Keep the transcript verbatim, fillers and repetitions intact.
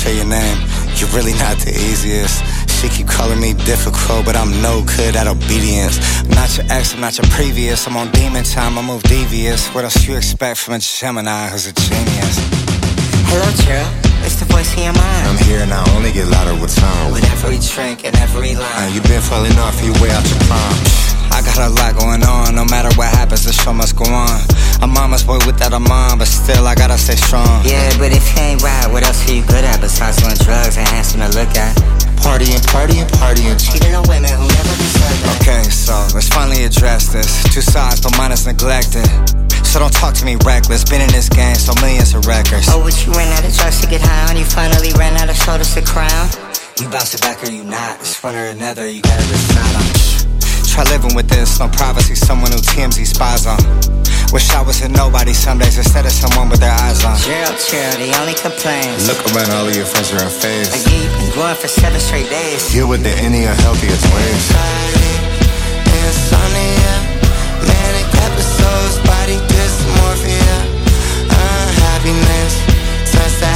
say your name. You're really not the easiest. She keep calling me difficult, but I'm no good at obedience. I'm not your ex, I'm not your previous. I'm on demon time, I move devious. What else you expect from a Gemini who's a genius? Hello, Gerald. It's the voice in your mind. I'm here and I only get louder with time. With every drink and every line. Uh, you been falling off, you way out your prime. I got a lot going on. No matter what happens, the show must go on. I'm mama's boy without a mom, but still I gotta stay strong. Yeah, but if you ain't right, what else are you good at besides doing drugs and handsome to look at? Partying, partying, partying, cheating on women who never deserve that. Okay, so let's finally address this. Two sides, but mine is neglected. So don't talk to me reckless. Been in this game, so millions of records. Oh, but you ran out of drugs to get high on. You finally ran out of shoulders to crown. You bounce it back or you not. It's one or another, you gotta decide on. Try living with this, no privacy, someone who T M Z spies on. Wish I was a nobody some days instead of someone with their eyes on. Gerald, Gerald, the only complaints. Look around, all of your friends are in phase. Like you've been going for seven straight days. You with the any unhealthiest ways. Insomnia, manic episodes, body dysmorphia, unhappiness, sunset.